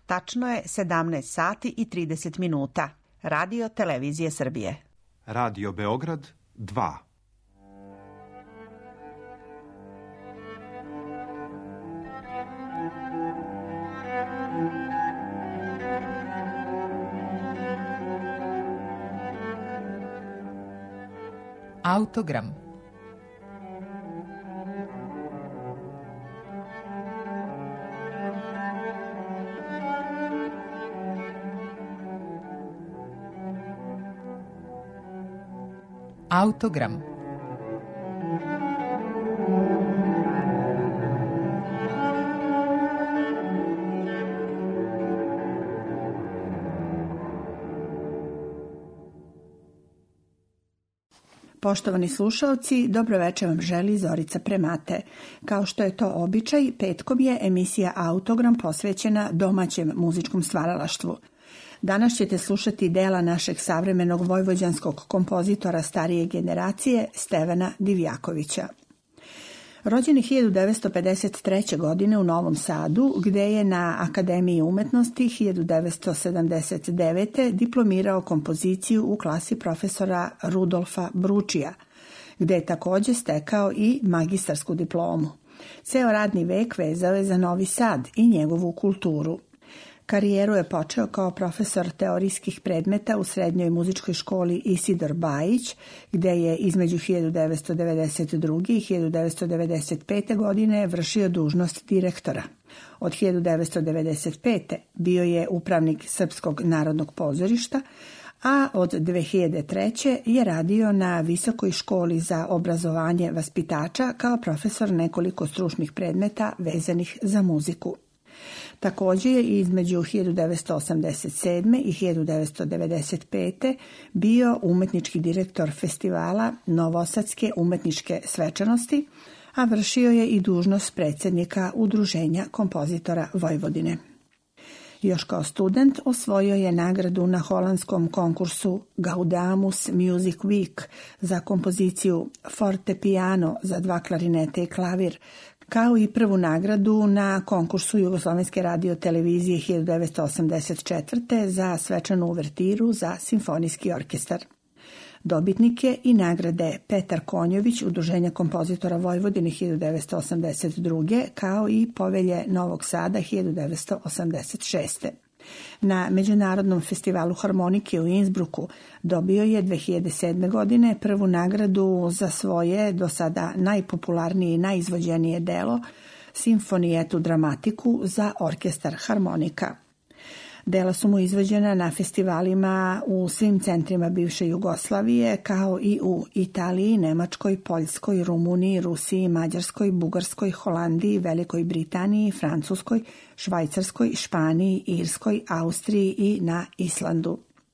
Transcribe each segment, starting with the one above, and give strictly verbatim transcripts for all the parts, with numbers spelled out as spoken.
Tačno je sedamnaest sati i trideset minuta. Radio Televizije Srbije. Radio Beograd dva. Autogram. Autogram. Poštovani slušaoci, dobro večer vam želi Zorica Premate. Kao što je to običaj, petkom je emisija Autogram posvećena domaćem muzičkom stvaralaštvu. Danas ćete slušati dela našeg savremenog vojvođanskog kompozitora starije generacije Stevana Divjakovića. Rođen je hiljadu devetsto pedeset treće. godine u Novom Sadu, gde je na Akademiji umetnosti hiljadu devetsto sedamdeset devete. diplomirao kompoziciju u klasi profesora Rudolfa Bručija, gde je takođe stekao i magistarsku diplomu. Ceo radni vek vezao je za Novi Sad i njegovu kulturu. Karijeru je počeo kao profesor teorijskih predmeta u srednjoj muzičkoj školi Isidor Bajić, gde je između hiljadu devetsto devedeset druge. i hiljadu devetsto devedeset pete. godine vršio dužnost direktora. Od hiljadu devetsto devedeset pete. bio je upravnik Srpskog narodnog pozorišta, a od dve hiljade treće. je radio na Visokoj školi za obrazovanje vaspitača kao profesor nekoliko stručnih predmeta vezanih za muziku. Također je između hiljadu devetsto osamdeset sedme. i hiljadu devetsto devedeset pete. bio umetnički direktor festivala Novosadske umetničke svečanosti, a vršio je i dužnost predsjednika Udruženja kompozitora Vojvodine. Još kao student osvojio je nagradu na holandskom konkursu Gaudamus Music Week za kompoziciju Forte piano za dva klarinete i klavir, kao i prvu nagradu na konkursu Jugoslovenske radio televizije hiljadu devetsto osamdeset četvrte. za svečanu uvertiru za simfonijski orkestar. Dobitnik je i nagrade Petar Konjović Udruženja kompozitora Vojvodine hiljadu devetsto osamdeset druge. kao i Povelje Novog Sada hiljadu devetsto osamdeset šeste. Na Međunarodnom festivalu harmonike u Innsbrucku dobio je dve hiljade sedme. godine prvu nagradu za svoje do sada najpopularnije i najizvođenije delo Simfonijetu dramatiku za orkestar harmonika. Dela su mu izvođena na festivalima u svim centrima bivše Jugoslavije, kao i u Italiji, Nemačkoj, Poljskoj, Rumuniji, Rusiji, Mađarskoj, Bugarskoj, Holandiji, Velikoj Britaniji, Francuskoj, Švajcarskoj, Španiji, Irskoj, Austriji i na Islandu.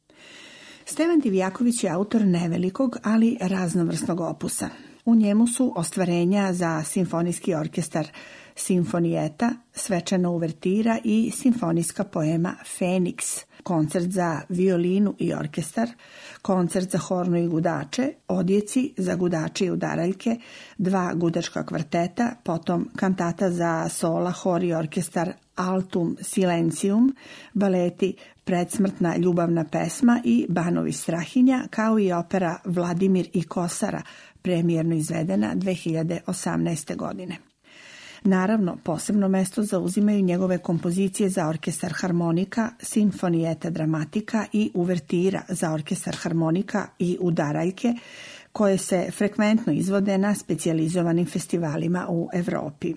Stevan Divjaković je autor nevelikog, ali raznovrsnog opusa. U njemu su ostvarenja za simfonijski orkestar Simfonijeta, svečana uvertira i simfonijska poema Feniks, koncert za violinu i orkestar, koncert za hornu i gudače, odjeci za gudače i udaraljke, dva gudačka kvarteta, potom kantata za sola, hor i orkestar Altum Silentium, baleti Predsmrtna ljubavna pesma i Banovi Strahinja, kao i opera Vladimir i Kosara, premijerno izvedena dve hiljade osamnaeste. godine. Naravno, posebno mesto zauzimaju njegove kompozicije za orkestar harmonika, Simfonijeta dramatika i uvertira za orkestar harmonika i udaraljke, koje se frekventno izvode na specijalizovanim festivalima u Evropi.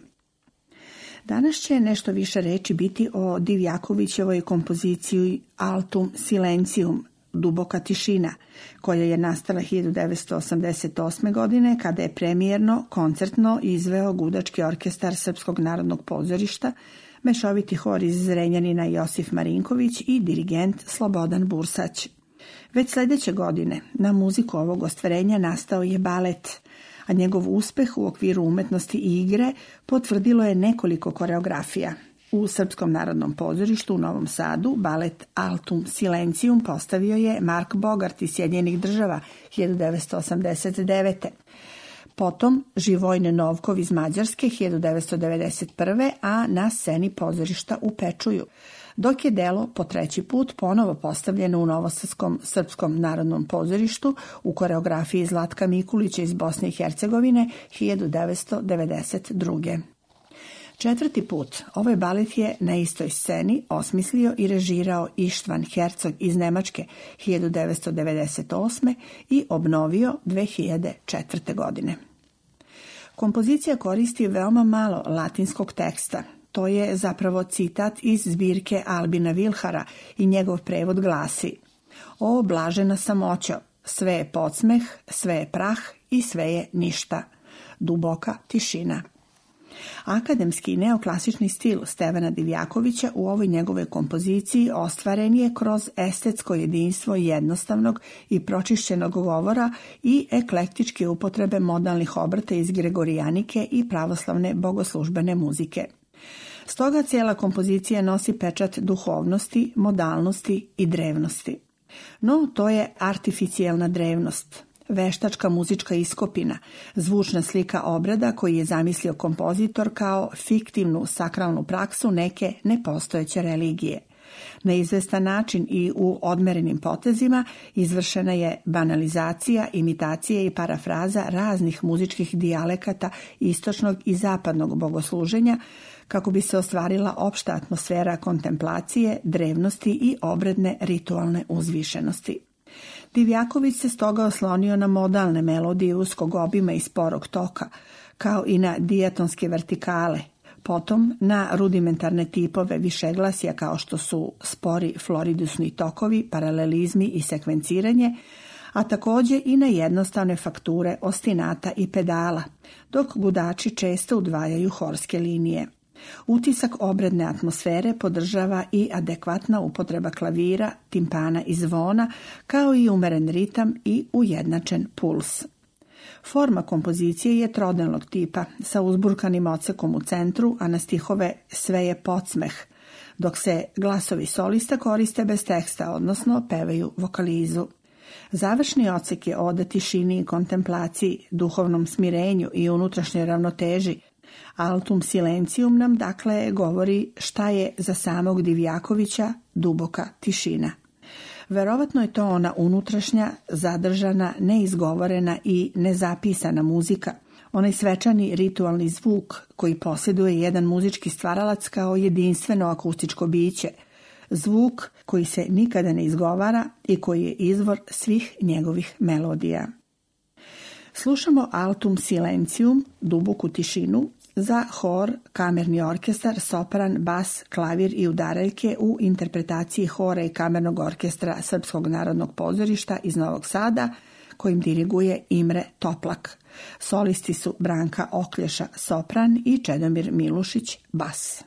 Danas će nešto više reči biti o Divjakovićevoj kompoziciji Altum Silentium, Duboka tišina, koja je nastala hiljadu devetsto osamdeset osme. godine kada je premijerno koncertno izveo gudački orkestar Srpskog narodnog pozorišta, mešoviti hor iz Zrenjanina Josif Marinković i dirigent Slobodan Bursać. Već sljedeće godine na muziku ovog ostvarenja nastao je balet, a njegov uspeh u okviru umetnosti i igre potvrdilo je nekoliko koreografija. U Srpskom narodnom pozorištu u Novom Sadu balet Altum Silentium postavio je Mark Bogart iz Sjedinjenih Država hiljadu devetsto osamdeset devete. Potom Živojne Novkov iz Mađarske hiljadu devetsto devedeset prve. a na sceni pozorišta u Pečuju. dok je delo po treći put ponovo postavljeno u Novosadskom srpskom narodnom pozorištu u koreografiji Zlatka Mikulića iz Bosne i Hercegovine hiljadu devetsto devedeset druge. Četvrti put ovaj balet je na istoj sceni osmislio i režirao Ištvan Hercog iz Nemačke hiljadu devetsto devedeset osme i obnovio dve hiljade četvrte. godine. Kompozicija koristi veoma malo latinskog teksta. To je zapravo citat iz zbirke Albina Vilhara i njegov prevod glasi: O blažena samoćo, sve je podsmeh, sve je prah i sve je ništa. Duboka tišina. Akademski neoklasični stil Stevana Divjakovića u ovoj njegove kompoziciji ostvaren je kroz estetsko jedinstvo jednostavnog i pročišćenog govora i eklektičke upotrebe modalnih obrta iz gregorijanike i pravoslavne bogoslužbene muzike. Stoga cijela kompozicija nosi pečat duhovnosti, modalnosti i drevnosti. No, to je artificijelna drevnost, veštačka muzička iskopina, zvučna slika obrada koji je zamislio kompozitor kao fiktivnu sakralnu praksu neke nepostojeće religije. Na izvestan način i u odmerenim potezima izvršena je banalizacija, imitacija i parafraza raznih muzičkih dijalekata istočnog i zapadnog bogosluženja kako bi se ostvarila opšta atmosfera kontemplacije, drevnosti i obredne ritualne uzvišenosti. Divjaković se stoga oslonio na modalne melodije uskog obima i sporog toka, kao i na dijatonske vertikale, potom na rudimentarne tipove višeglasja kao što su spori floridusni tokovi, paralelizmi i sekvenciranje, a također i na jednostavne fakture ostinata i pedala, dok gudači često udvajaju horske linije. Utisak obredne atmosfere podržava i adekvatna upotreba klavira, timpana i zvona, kao i umeren ritam i ujednačen puls. Forma kompozicije je trodelnog tipa, sa uzburkanim odsekom u centru, a na stihove sve je podsmeh, dok se glasovi solista koriste bez teksta, odnosno pevaju vokalizu. Završni odsek je oda tišini i kontemplaciji, duhovnom smirenju i unutrašnjoj ravnoteži. Altum silencium nam dakle govori šta je za samog Divjakovića duboka tišina. Verovatno je to ona unutrašnja, zadržana, neizgovorena i nezapisana muzika, onaj svečani ritualni zvuk koji posjeduje jedan muzički stvaralac kao jedinstveno akustičko biće, zvuk koji se nikada ne izgovara i koji je izvor svih njegovih melodija. Slušamo Altum silencium, duboku tišinu, za hor, kamerni orkestar, sopran, bas, klavir i udaraljke u interpretaciji hora i kamernog orkestra Srpskog narodnog pozorišta iz Novog Sada, kojim diriguje Imre Toplak. Solisti su Branka Oklješa, sopran, i Čedomir Milušić, bas.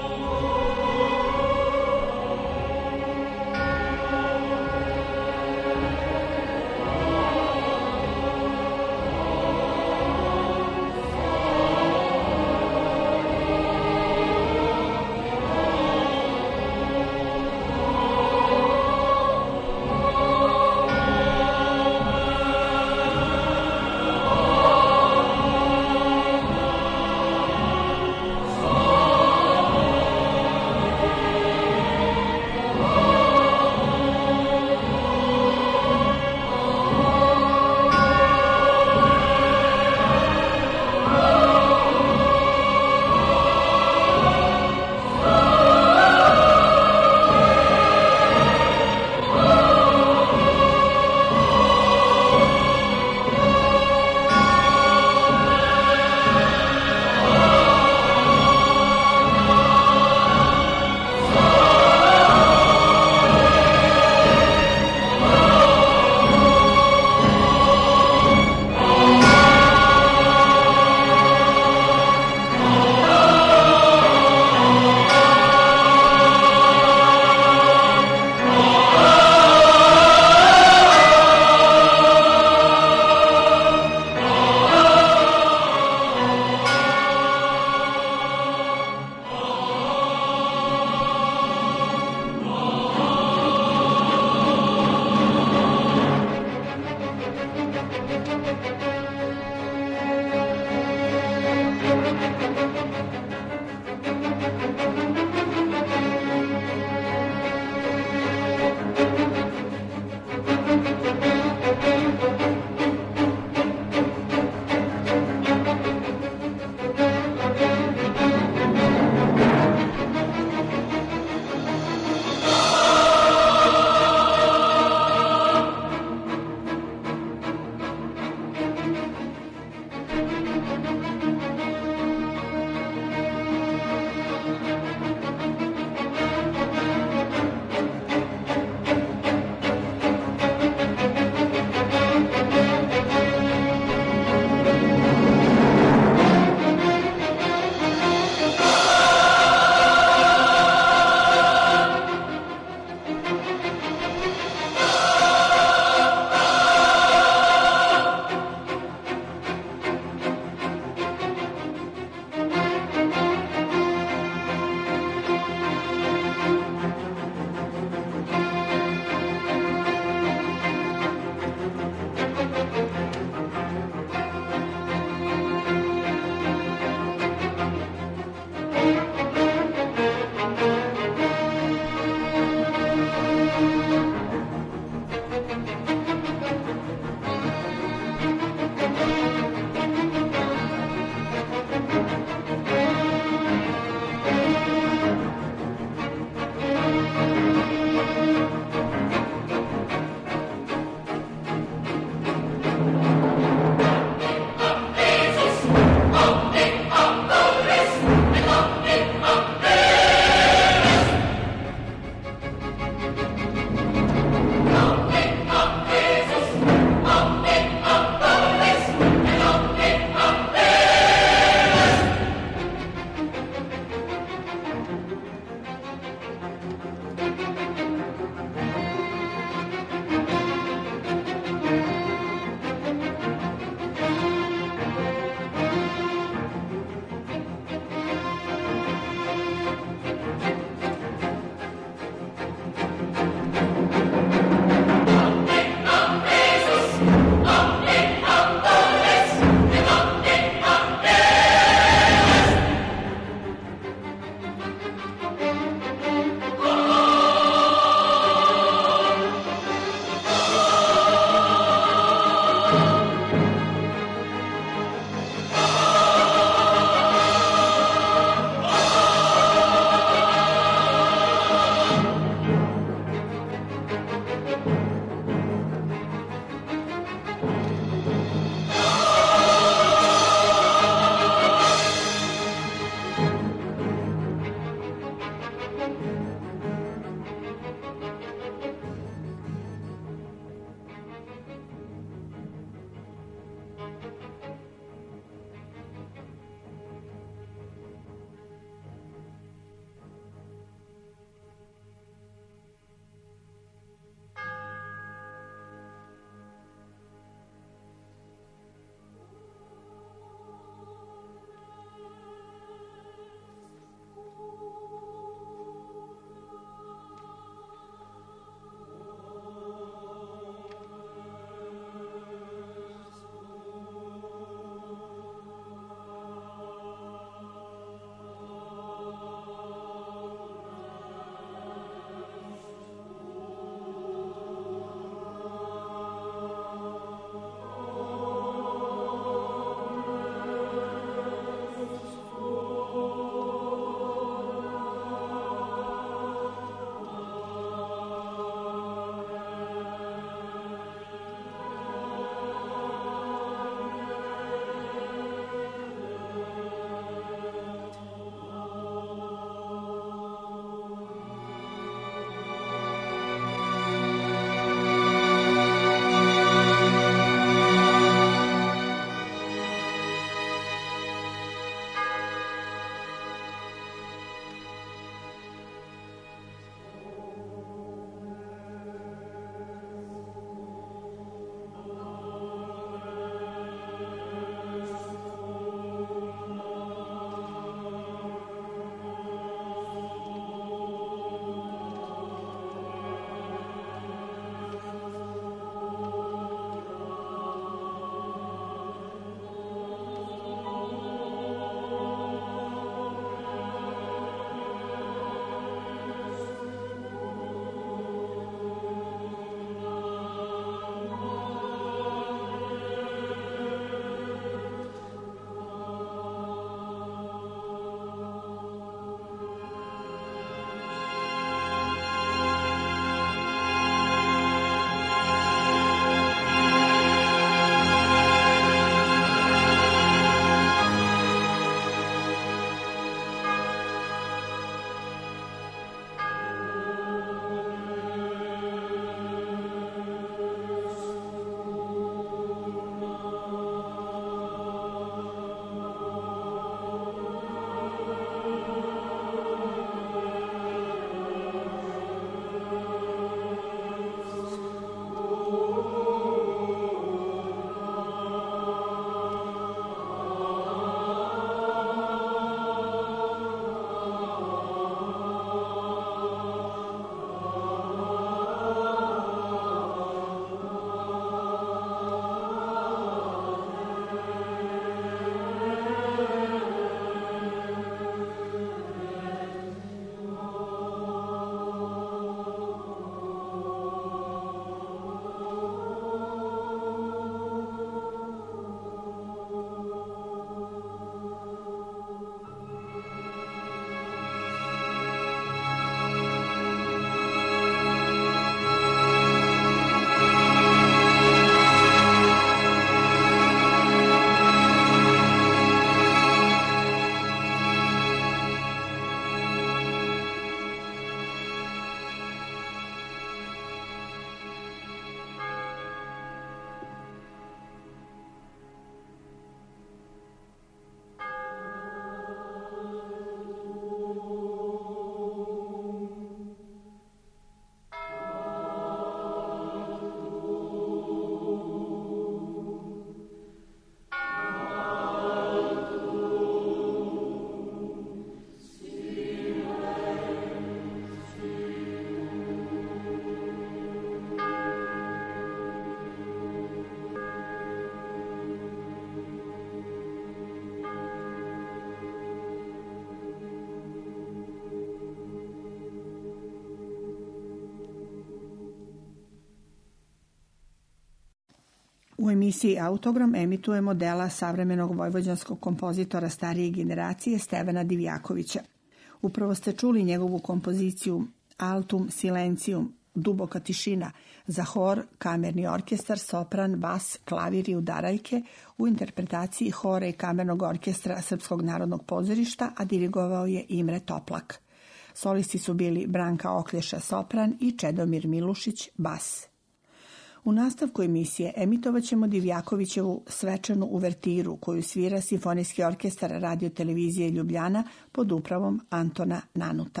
U emisiji Autogram emitujemo dela savremenog vojvođanskog kompozitora starije generacije Stevana Divjakovića. Upravo ste čuli njegovu kompoziciju Altum Silencium, duboka tišina, za hor, kamerni orkestar, sopran, bas, klavir i udaraljke u interpretaciji hora i kamernog orkestra Srpskog narodnog pozorišta, a dirigovao je Imre Toplak. Solisti su bili Branka Oklješa sopran i Čedomir Milušić bas. U nastavku emisije emitovat ćemo Divjakovićevu svečanu uvertiru koju svira Simfonijski orkestar Radio televizije Ljubljana pod upravom Antona Nanuta.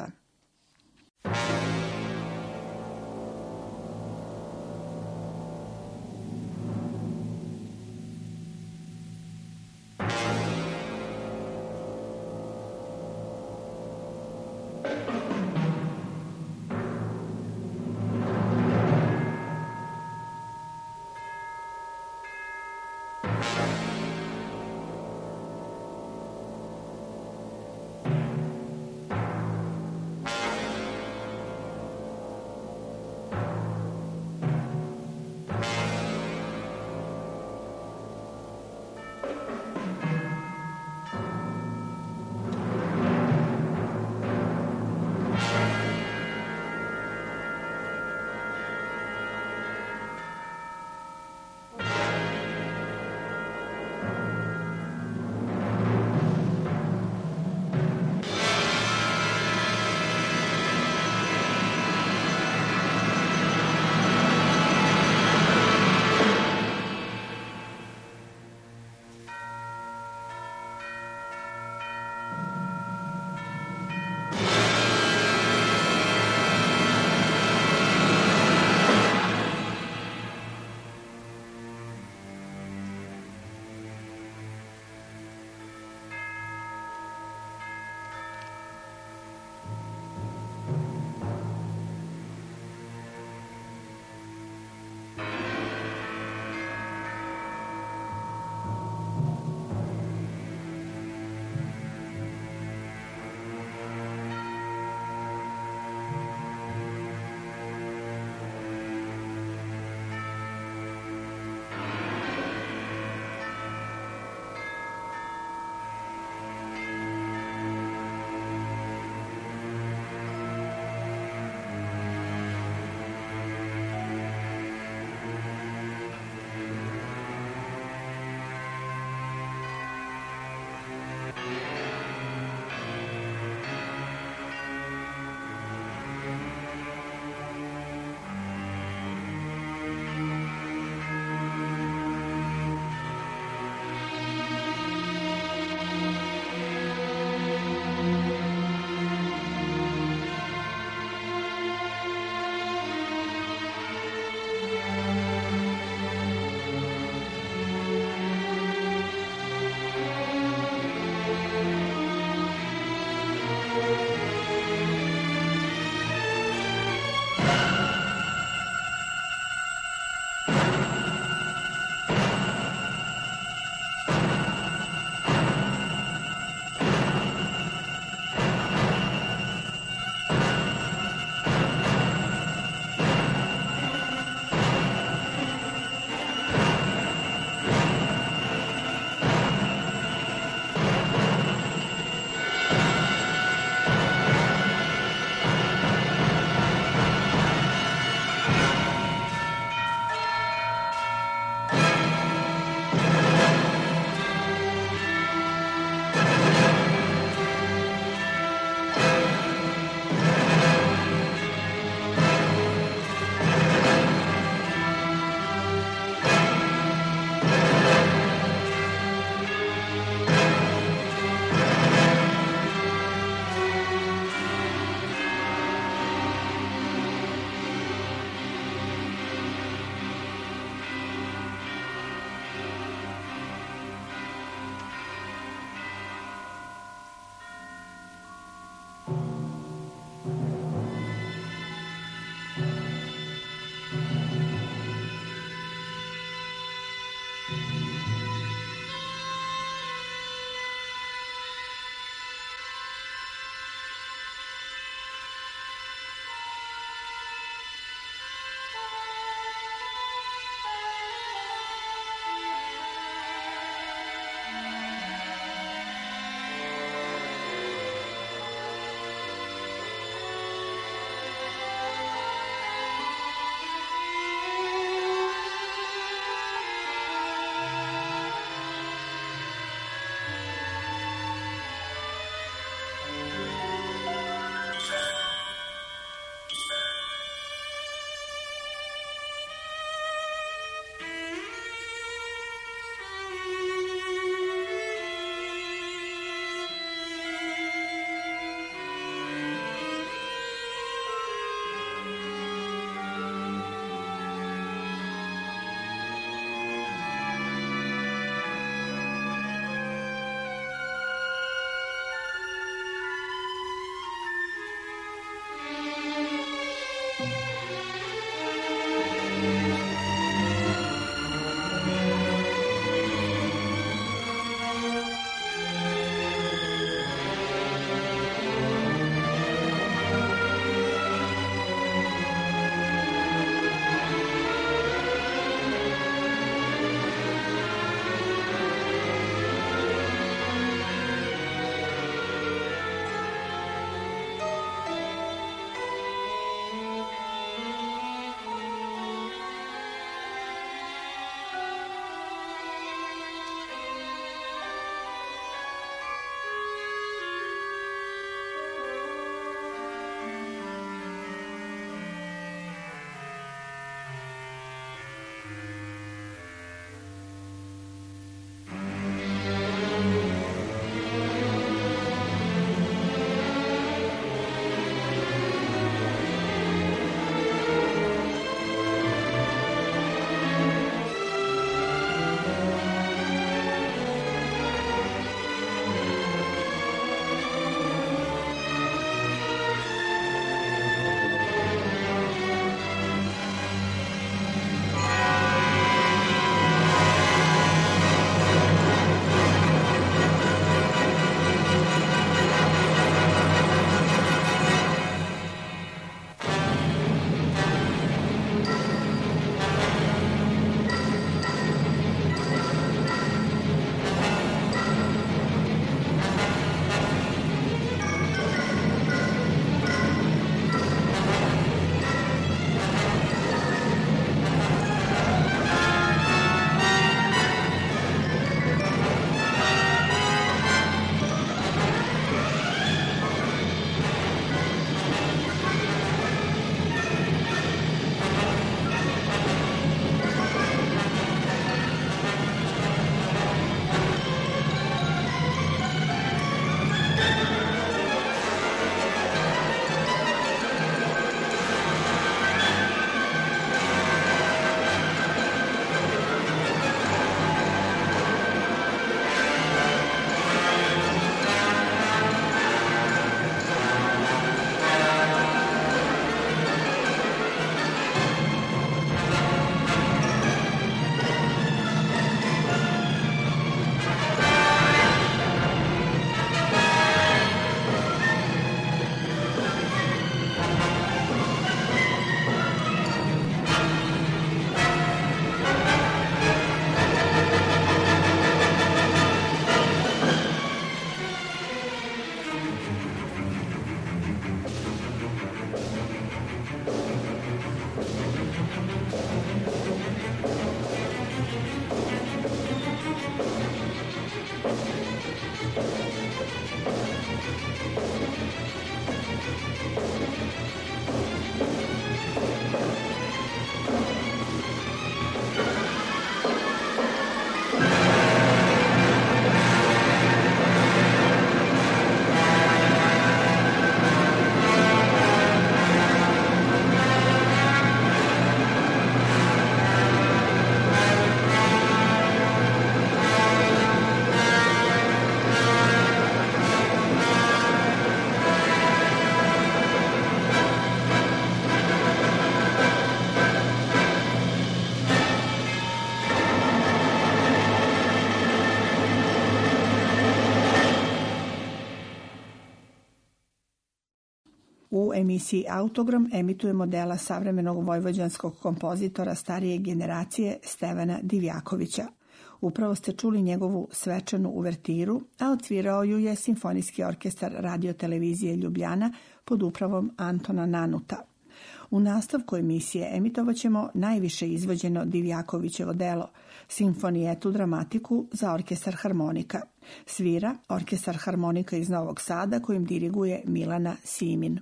U emisiji Autogram emitujemo dela savremenog vojvođanskog kompozitora starije generacije Stevana Divjakovića. Upravo ste čuli njegovu svečanu uvertiru, a odsvirao ju je Simfonijski orkestar Radio televizije Ljubljana pod upravom Antona Nanuta. U nastavku emisije emitovaćemo najviše izvođeno Divjakovićevo delo, Sinfonijetu dramatiku za orkestar harmonika. Svira orkestar harmonika iz Novog Sada kojim diriguje Milana Simin.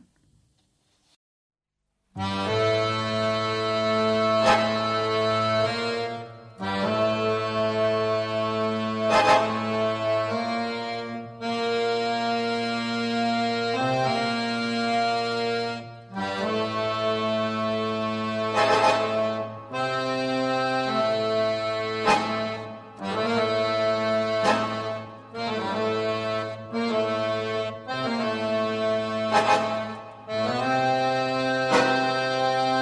Thank you.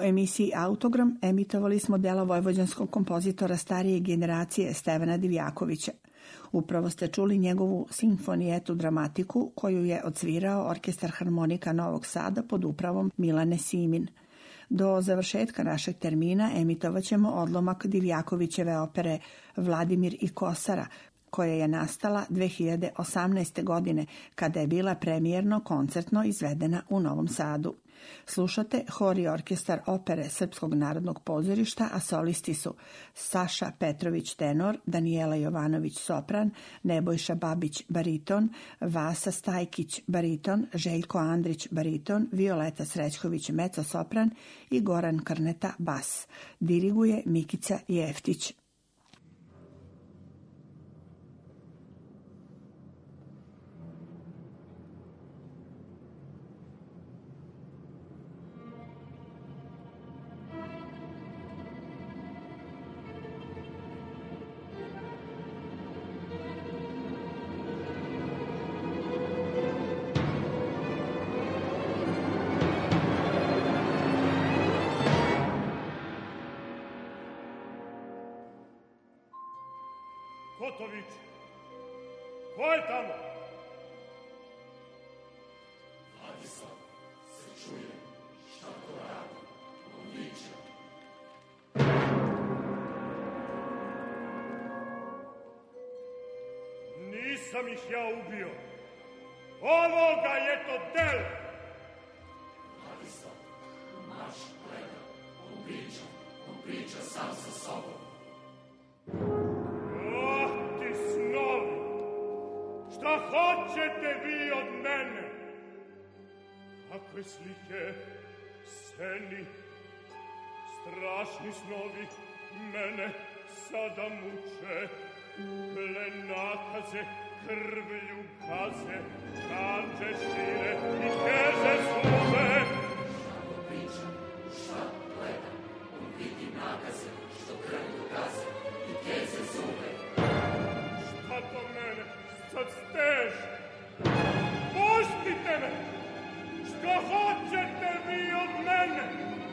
emisiji Autogram emitovali smo dela vojvođanskog kompozitora starije generacije Stevana Divjakovića. Upravo ste čuli njegovu simfonijetu dramatiku koju je odsvirao Orkestar harmonika Novog Sada pod upravom Milane Simin. Do završetka našeg termina emitovat ćemo odlomak Divjakovićeve opere Vladimir i Kosara, koja je nastala dve hiljade osamnaeste. godine kada je bila premijerno koncertno izvedena u Novom Sadu. Slušate hor i orkestar opere Srpskog narodnog pozorišta, a solisti su Saša Petrović tenor, Danijela Jovanović sopran, Nebojša Babić bariton, Vasa Stajkić bariton, Željko Andrić bariton, Violeta Srećković mezzo-sopran i Goran Krneta bas. Diriguje Mikica Jeftić. Kotović, ko je tamo? Vladislav, se čuje, šta to radi, on viče. Nisam ih ja ubio, ovoga je to del! Vladislav, marš gleda, on priča, on priča sam sa sobom. Šta hoćete vi od mene? Kakve slike, seni, strašni snovi mene sada muče. Plenakaze, krvlju gaze, kanđe šire i teže zube. Šta to priča, šta gleda, on vidi nakaze, što krvlju gaze i teže zube. Šta to mene sad steže? Pustite me! Šta hoćete vi od mene?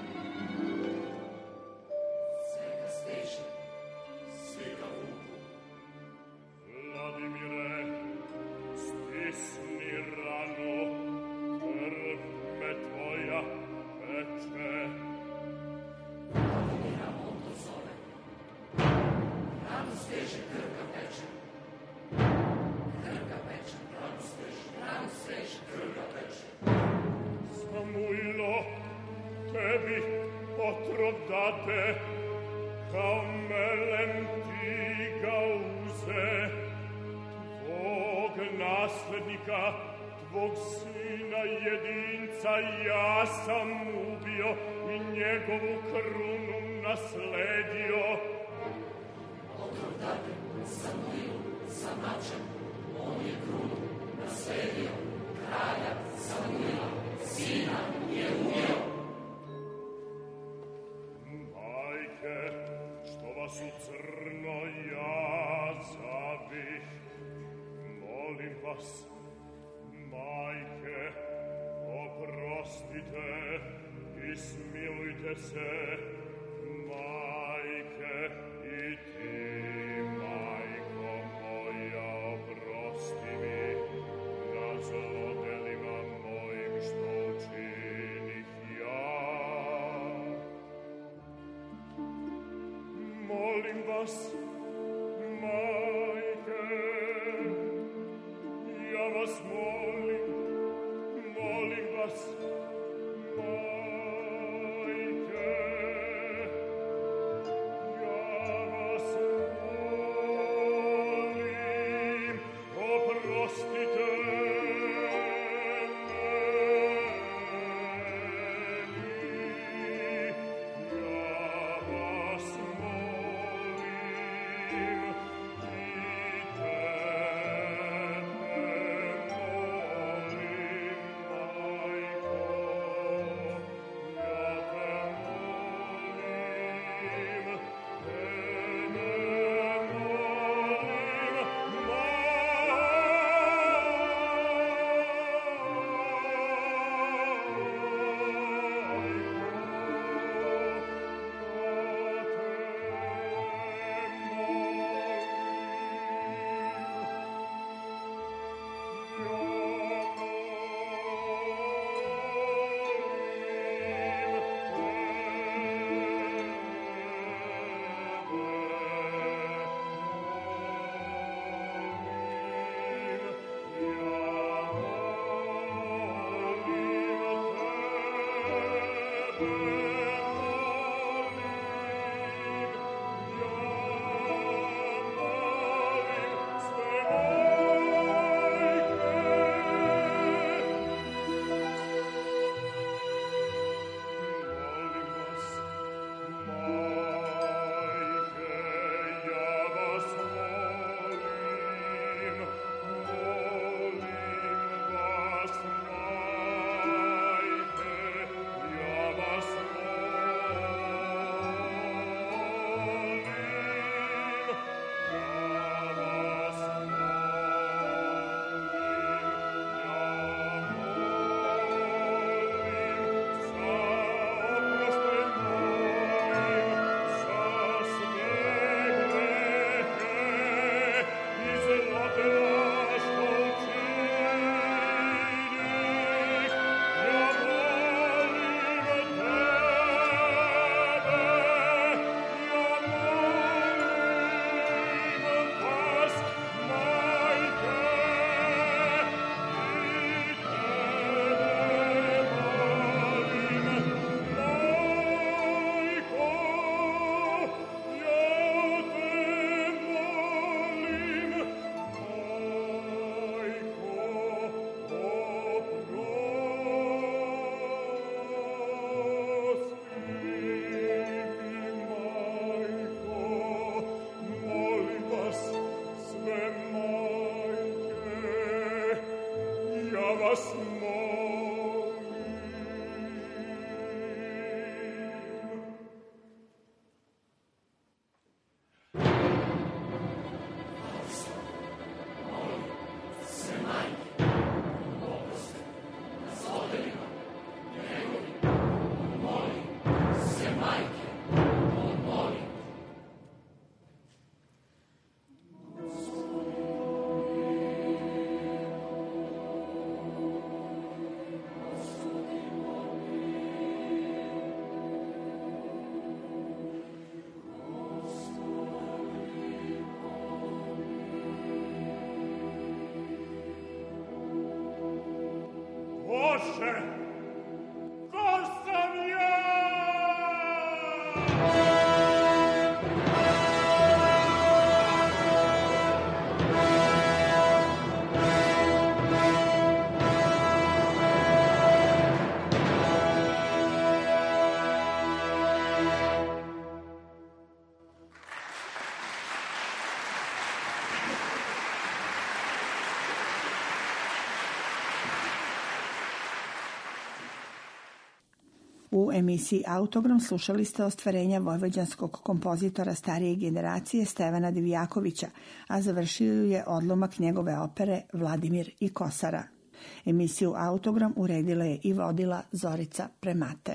Sve ga steže, svi ga vuku. Vladimire, stisni rano, krv me tvoja peče. Vladimira on to zove. Rano steže, krv ga peče. Krv ga peče, rano steže, rano steže, krv ga peče. Samujlo, tebi otrov date, kao melem ti ga uze. Tvog naslednika, tvog sina jedinca ja sam ubio i njegovu krunu nasledio. Otrov date, Samuilu, sa mačem, on je krunu nasledio. Kralja Samuila, sina je ubio. Majke, što vas u crno ja zavih, molim vas, majke, oprostite i smilujte se, majke, i ti, majko moja, oprosti mi na zlodelima mojim što učinih ja. Molim vas, majke, ja vas molim, molim vas, majke, ja vas molim, oprostite meni, ja vas molim, i tebe molim, majko. vas molim. Se majke, oprosti, na zlodelima, njegovim, molim, se majke, molim. Bože, ko sam ja? U emisiji Autogram slušali ste ostvarenja vojvođanskog kompozitora starije generacije Stevana Divijakovića, a završio je odlomak njegove opere Vladimir i Kosara. Emisiju Autogram uredila je i vodila Zorica Premate.